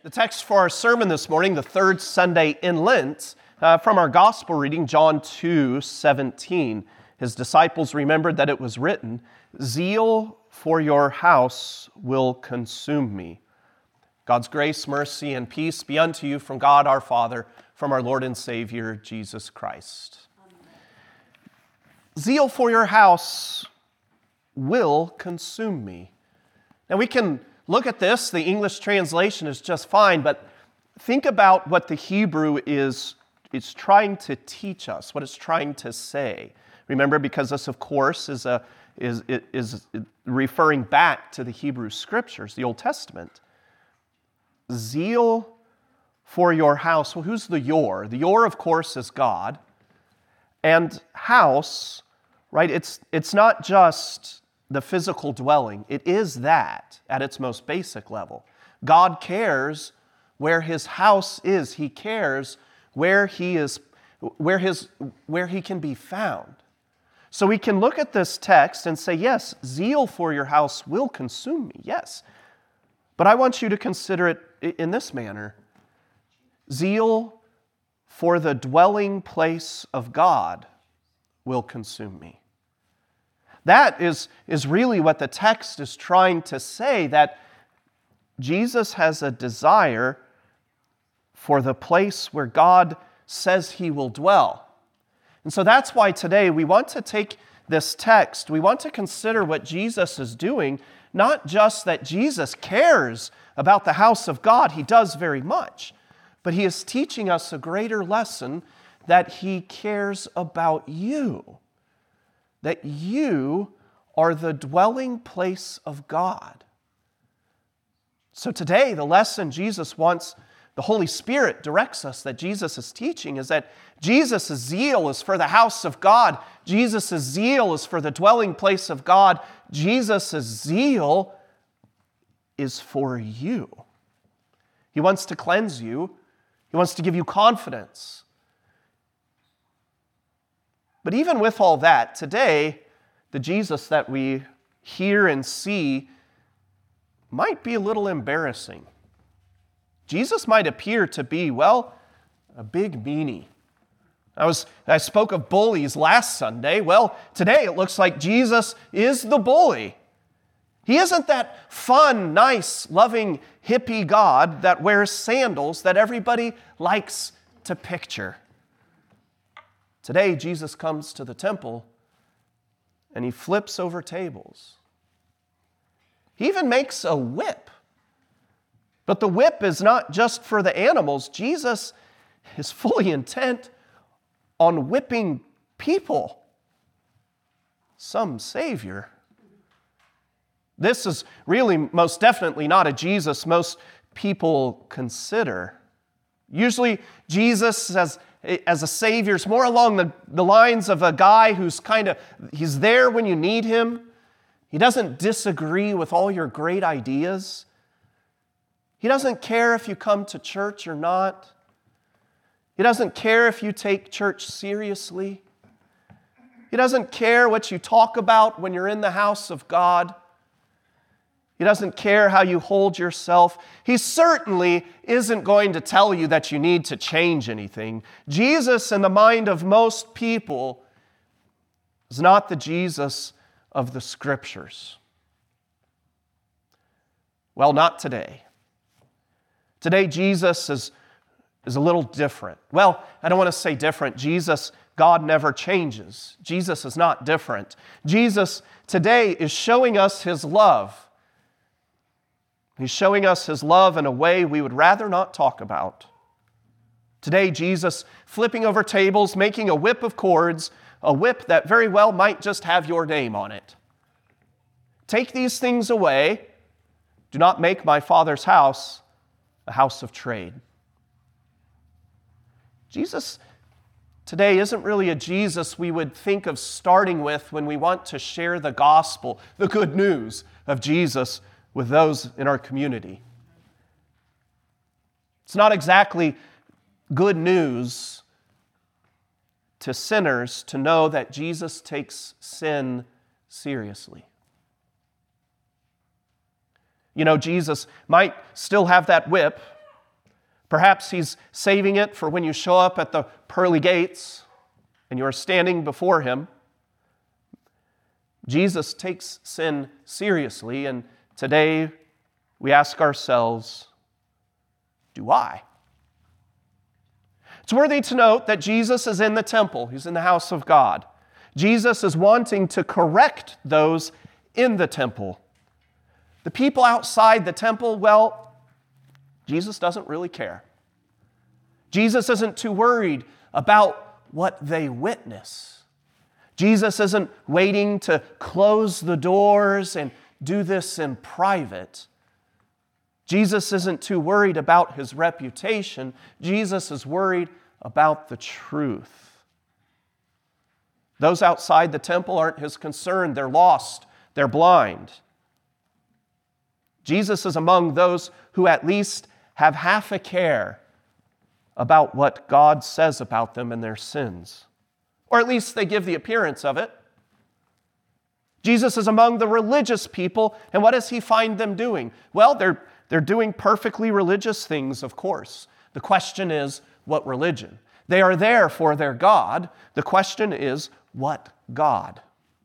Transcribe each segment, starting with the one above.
The text for our sermon this morning, the third Sunday in Lent, from our gospel reading, John 2:17. His disciples remembered that it was written, "Zeal for your house will consume me." God's grace, mercy, and peace be unto you from God our Father, from our Lord and Savior, Jesus Christ. Amen. Zeal for your house will consume me. Now we can look at this. The English translation is just fine, but think about what the Hebrew is trying to teach us, what it's trying to say. Remember, because this, of course, is referring back to the Hebrew Scriptures, the Old Testament. Zeal for your house. Well, who's the your? The your, of course, is God. And house, right, it's not just the physical dwelling. It is that at its most basic level. God cares where his house is. He cares where he is, where he can be found. So we can look at this text and say, yes, zeal for your house will consume me, yes. But I want you to consider it in this manner. Zeal for the dwelling place of God will consume me. That is really what the text is trying to say, that Jesus has a desire for the place where God says he will dwell. And so that's why today we want to take this text, we want to consider what Jesus is doing, not just that Jesus cares about the house of God, he does very much, but he is teaching us a greater lesson that he cares about you. That you are the dwelling place of God. So today, the lesson Jesus wants, the Holy Spirit directs us that Jesus is teaching, is that Jesus' zeal is for the house of God. Jesus' zeal is for the dwelling place of God. Jesus' zeal is for you. He wants to cleanse you. He wants to give you confidence. But even with all that, today, the Jesus that we hear and see might be a little embarrassing. Jesus might appear to be, well, a big meanie. I spoke of bullies last Sunday. Well, today it looks like Jesus is the bully. He isn't that fun, nice, loving, hippie God that wears sandals that everybody likes to picture. Today, Jesus comes to the temple and he flips over tables. He even makes a whip. But the whip is not just for the animals. Jesus is fully intent on whipping people. Some Savior. This is really most definitely not a Jesus most people consider. Usually, Jesus as a Savior is more along the lines of a guy who's he's there when you need him. He doesn't disagree with all your great ideas. He doesn't care if you come to church or not. He doesn't care if you take church seriously. He doesn't care what you talk about when you're in the house of God. He doesn't care how you hold yourself. He certainly isn't going to tell you that you need to change anything. Jesus, in the mind of most people, is not the Jesus of the Scriptures. Well, not today. Today, Jesus is a little different. Well, I don't want to say different. God never changes. Jesus is not different. Jesus today is showing us his love. He's showing us his love in a way we would rather not talk about. Today, Jesus flipping over tables, making a whip of cords, a whip that very well might just have your name on it. Take these things away. Do not make my Father's house a house of trade. Jesus today isn't really a Jesus we would think of starting with when we want to share the gospel, the good news of Jesus with those in our community. It's not exactly good news to sinners to know that Jesus takes sin seriously. You know, Jesus might still have that whip, Perhaps he's saving it for when you show up at the pearly gates and you're standing before him. Jesus takes sin seriously, and today we ask ourselves, do I? It's worthy to note that Jesus is in the temple. He's in the house of God. Jesus is wanting to correct those in the temple. The people outside the temple, well, Jesus doesn't really care. Jesus isn't too worried about what they witness. Jesus isn't waiting to close the doors and do this in private. Jesus isn't too worried about his reputation. Jesus is worried about the truth. Those outside the temple aren't his concern. They're lost. They're blind. Jesus is among those who at least have half a care about what God says about them and their sins. Or at least they give the appearance of it. Jesus is among the religious people, and what does he find them doing? Well, they're doing perfectly religious things, of course. The question is, what religion? They are there for their God. The question is, what God?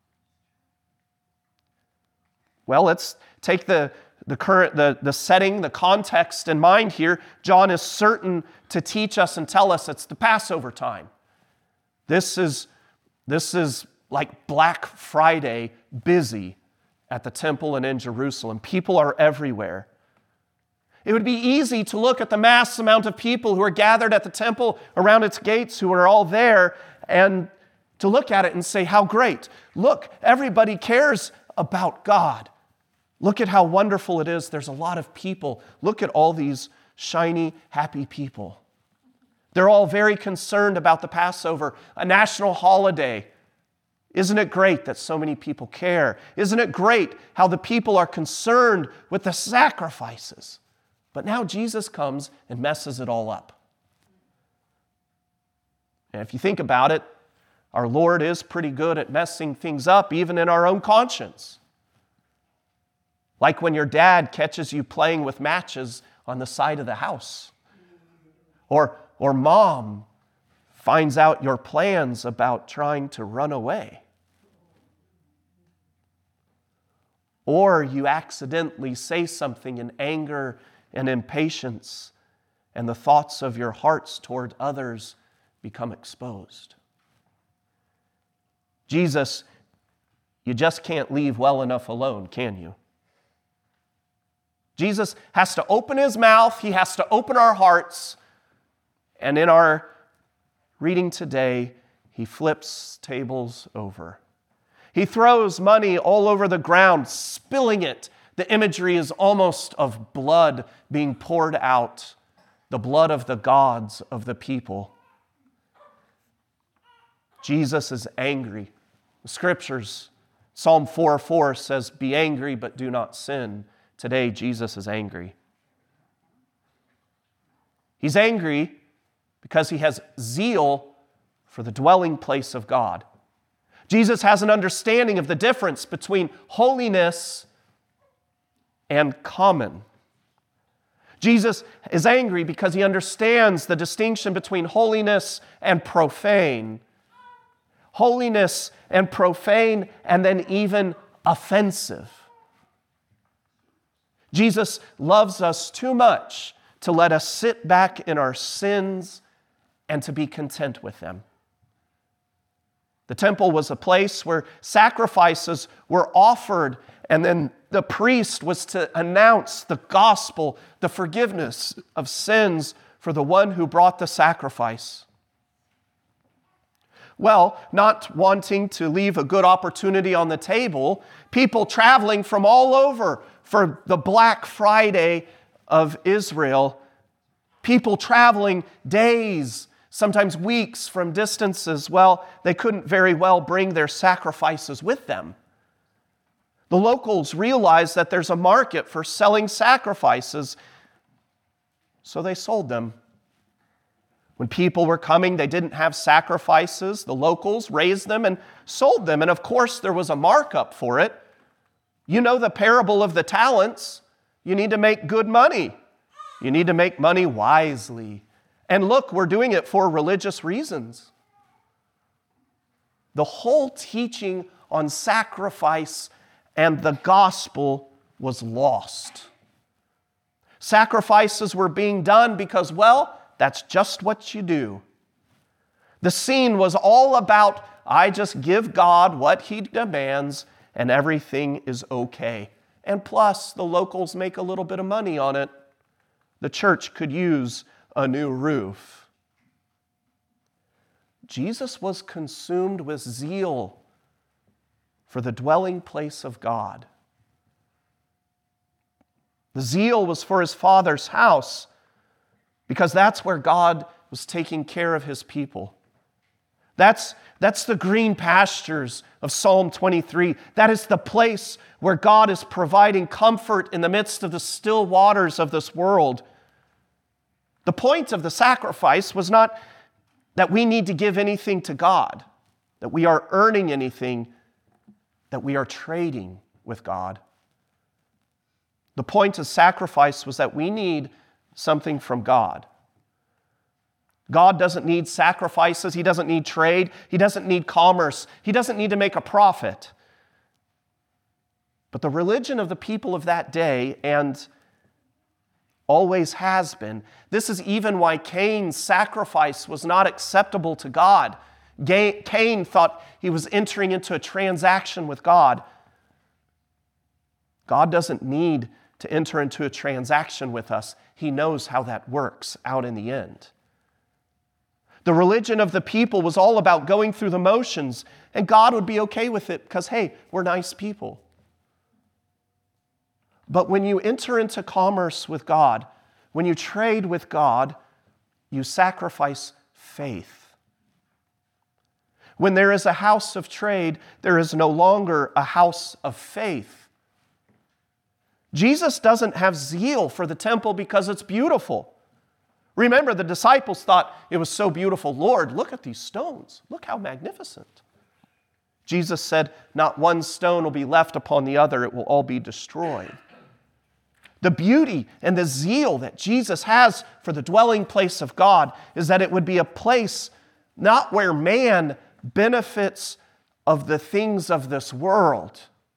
Well, let's take the setting, the context in mind here. John is certain to teach us and tell us it's the Passover time. This is like Black Friday busy at the temple and in Jerusalem. People are everywhere. It would be easy to look at the mass amount of people who are gathered at the temple around its gates, who are all there, and to look at it and say, how great. Look, everybody cares about God. Look at how wonderful it is. There's a lot of people. Look at all these shiny, happy people. They're all very concerned about the Passover, a national holiday. Isn't it great that so many people care? Isn't it great how the people are concerned with the sacrifices? But now Jesus comes and messes it all up. And if you think about it, our Lord is pretty good at messing things up, even in our own conscience. Like when your dad catches you playing with matches on the side of the house. Or mom finds out your plans about trying to run away. Or you accidentally say something in anger and impatience, and the thoughts of your hearts toward others become exposed. Jesus, you just can't leave well enough alone, can you? Jesus has to open his mouth, he has to open our hearts, and in our reading today, he flips tables over. He throws money all over the ground, spilling it. The imagery is almost of blood being poured out, the blood of the gods of the people. Jesus is angry. The scriptures, Psalm 4:4 says, "Be angry, but do not sin." Today, Jesus is angry. He's angry because he has zeal for the dwelling place of God. Jesus has an understanding of the difference between holiness and common. Jesus is angry because he understands the distinction between holiness and profane. Holiness and profane, and then even offensive. Jesus loves us too much to let us sit back in our sins and to be content with them. The temple was a place where sacrifices were offered, and then the priest was to announce the gospel, the forgiveness of sins for the one who brought the sacrifice. Well, not wanting to leave a good opportunity on the table, people traveling from all over for the Black Friday of Israel, people traveling days, sometimes weeks from distances, well, they couldn't very well bring their sacrifices with them. The locals realized that there's a market for selling sacrifices, so they sold them. When people were coming, they didn't have sacrifices. The locals raised them and sold them. And of course, there was a markup for it. You know the parable of the talents. You need to make good money. You need to make money wisely. And look, we're doing it for religious reasons. The whole teaching on sacrifice and the gospel was lost. Sacrifices were being done because, well, that's just what you do. The scene was all about, I just give God what He demands and everything is okay. And plus, the locals make a little bit of money on it. The church could use a new roof. Jesus was consumed with zeal for the dwelling place of God. The zeal was for His Father's house because that's where God was taking care of His people. That's the green pastures of Psalm 23. That is the place where God is providing comfort in the midst of the still waters of this world. The point of the sacrifice was not that we need to give anything to God, that we are earning anything, that we are trading with God. The point of sacrifice was that we need something from God. God doesn't need sacrifices. He doesn't need trade. He doesn't need commerce. He doesn't need to make a profit. But the religion of the people of that day, and always has been, this is even why Cain's sacrifice was not acceptable to God. Cain thought he was entering into a transaction with God. God doesn't need to enter into a transaction with us. He knows how that works out in the end. The religion of the people was all about going through the motions, and God would be okay with it because, hey, we're nice people. But when you enter into commerce with God, when you trade with God, you sacrifice faith. When there is a house of trade, there is no longer a house of faith. Jesus doesn't have zeal for the temple because it's beautiful. Remember, the disciples thought it was so beautiful. Lord, look at these stones. Look how magnificent. Jesus said, not one stone will be left upon the other. It will all be destroyed. The beauty and the zeal that Jesus has for the dwelling place of God is that it would be a place not where man benefits of the things of this world,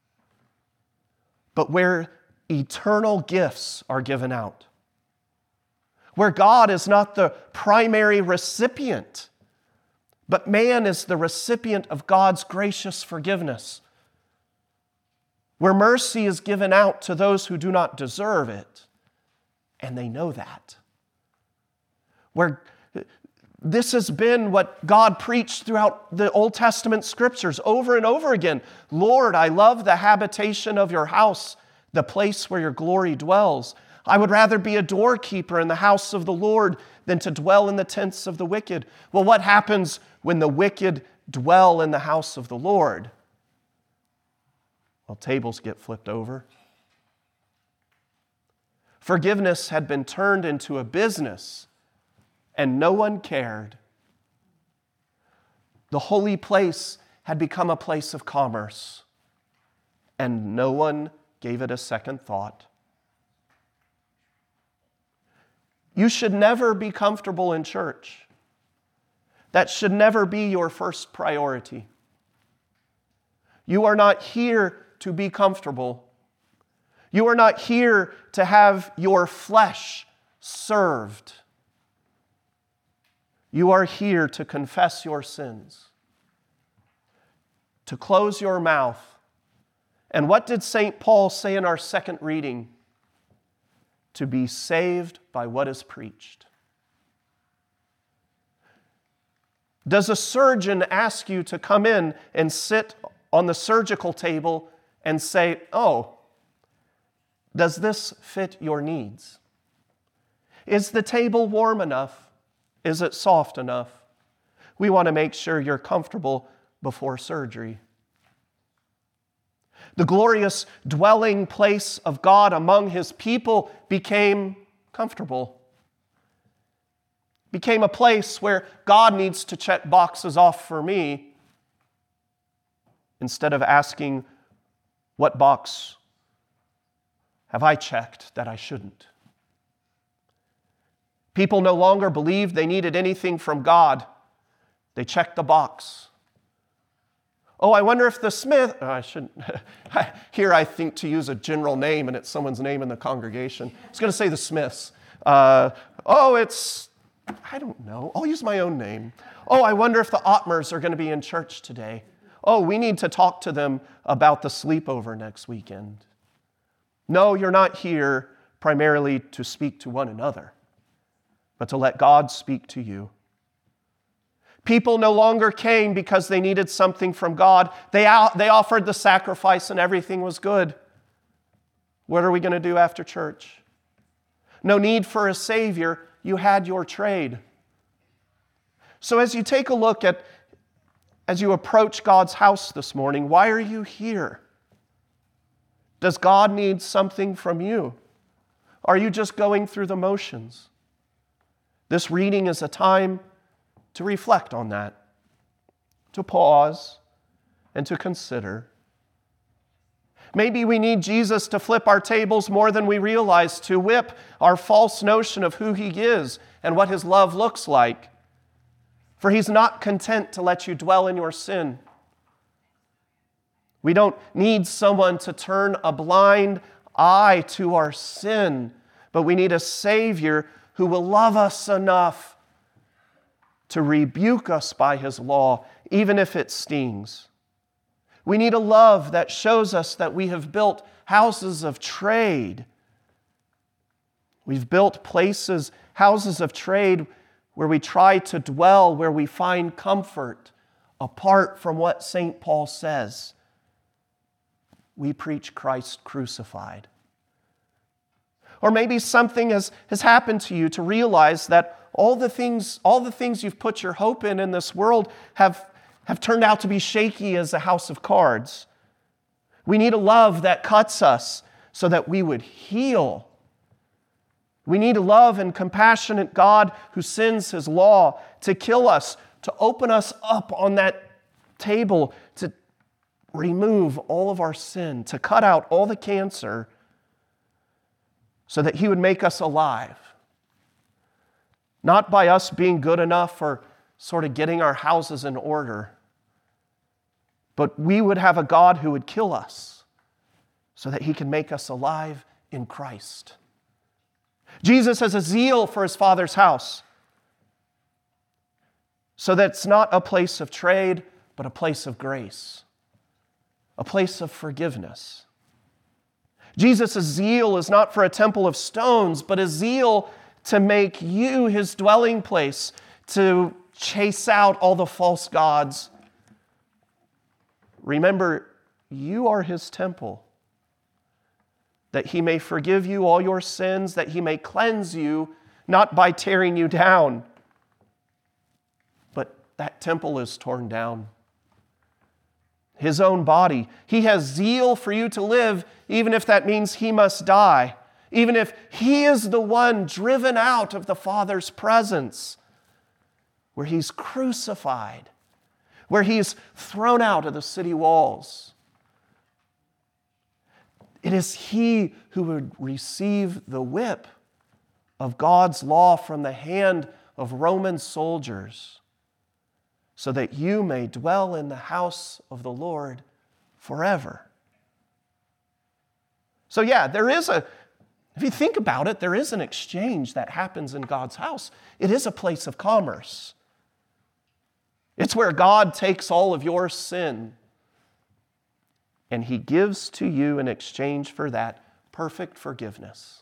but where eternal gifts are given out. Where God is not the primary recipient, but man is the recipient of God's gracious forgiveness. Where mercy is given out to those who do not deserve it, and they know that. Where this has been what God preached throughout the Old Testament scriptures over and over again. Lord, I love the habitation of your house, the place where your glory dwells. I would rather be a doorkeeper in the house of the Lord than to dwell in the tents of the wicked. Well, what happens when the wicked dwell in the house of the Lord? Well, tables get flipped over. Forgiveness had been turned into a business, and no one cared. The holy place had become a place of commerce, and no one gave it a second thought. You should never be comfortable in church. That should never be your first priority. You are not here to be comfortable. You are not here to have your flesh served. You are here to confess your sins, to close your mouth. And what did St. Paul say in our second reading? To be saved by what is preached. Does a surgeon ask you to come in and sit on the surgical table and say, oh, does this fit your needs? Is the table warm enough? Is it soft enough? We want to make sure you're comfortable before surgery. The glorious dwelling place of God among His people became comfortable. Became a place where God needs to check boxes off for me instead of asking, what box have I checked that I shouldn't? People no longer believed they needed anything from God. They checked the box. Oh, I wonder if the Smith... I shouldn't... Here I think to use a general name, and it's someone's name in the congregation. I was going to say the Smiths. It's... I don't know. I'll use my own name. Oh, I wonder if the Ottmers are going to be in church today. Oh, we need to talk to them about the sleepover next weekend. No, you're not here primarily to speak to one another, but to let God speak to you. People no longer came because they needed something from God. They offered the sacrifice and everything was good. What are we going to do after church? No need for a Savior. You had your trade. So as you take a look at, as you approach God's house this morning, why are you here? Does God need something from you? Are you just going through the motions? This reading is a time to reflect on that, to pause and to consider. Maybe we need Jesus to flip our tables more than we realize, to whip our false notion of who He is and what His love looks like. For He's not content to let you dwell in your sin. We don't need someone to turn a blind eye to our sin, but we need a Savior who will love us enough to rebuke us by His law, even if it stings. We need a love that shows us that we have built houses of trade. We've built places, houses of trade, where we try to dwell, where we find comfort, apart from what St. Paul says. We preach Christ crucified. Or maybe something has happened to you to realize that all the things you've put your hope in this world have turned out to be shaky as a house of cards. We need a love that cuts us so that we would heal. We need a love and compassionate God who sends His law to kill us, to open us up on that table, to remove all of our sin, to cut out all the cancer, so that He would make us alive. Not by us being good enough or sort of getting our houses in order, but we would have a God who would kill us so that He can make us alive in Christ. Jesus has a zeal for His Father's house, so that it's not a place of trade, but a place of grace, a place of forgiveness. Jesus' zeal is not for a temple of stones, but a zeal to make you His dwelling place, to chase out all the false gods. Remember, you are His temple, that He may forgive you all your sins, that He may cleanse you, not by tearing you down, but that temple is torn down. His own body. He has zeal for you to live, even if that means He must die, even if He is the one driven out of the Father's presence, where He's crucified, where He's thrown out of the city walls. It is He who would receive the whip of God's law from the hand of Roman soldiers, so that you may dwell in the house of the Lord forever. So if you think about it, there is an exchange that happens in God's house. It is a place of commerce. It's where God takes all of your sin and He gives to you in exchange for that perfect forgiveness.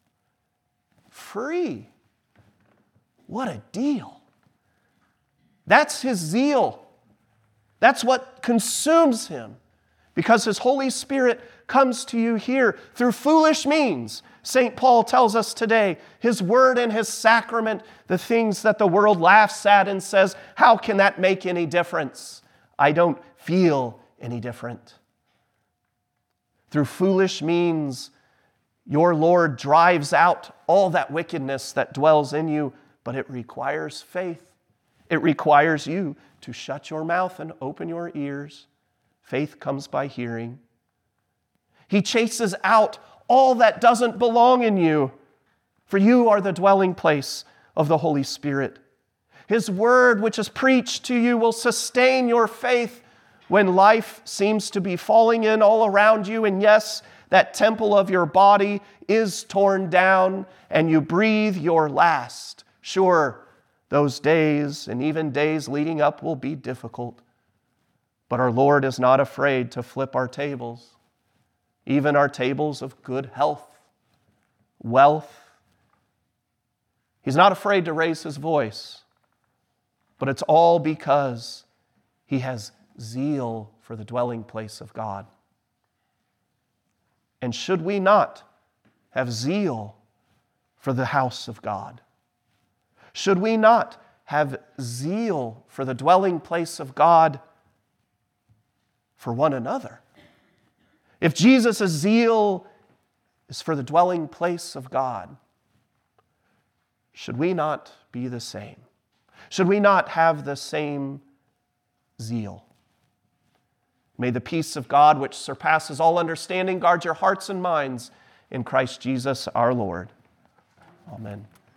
Free. What a deal. That's His zeal. That's what consumes Him, because His Holy Spirit comes to you here through foolish means. St. Paul tells us today, His word and His sacrament, the things that the world laughs at and says, how can that make any difference? I don't feel any different. Through foolish means, your Lord drives out all that wickedness that dwells in you, but it requires faith. It requires you to shut your mouth and open your ears. Faith comes by hearing. He chases out all that doesn't belong in you, for you are the dwelling place of the Holy Spirit. His word, which is preached to you, will sustain your faith when life seems to be falling in all around you. And yes, that temple of your body is torn down and you breathe your last. Sure, those days and even days leading up will be difficult. But our Lord is not afraid to flip our tables, even our tables of good health, wealth. He's not afraid to raise his voice, but it's all because he has zeal for the dwelling place of God. And should we not have zeal for the house of God? Should we not have zeal for the dwelling place of God for one another? If Jesus' zeal is for the dwelling place of God, should we not be the same? Should we not have the same zeal? May the peace of God, which surpasses all understanding, guard your hearts and minds in Christ Jesus our Lord. Amen.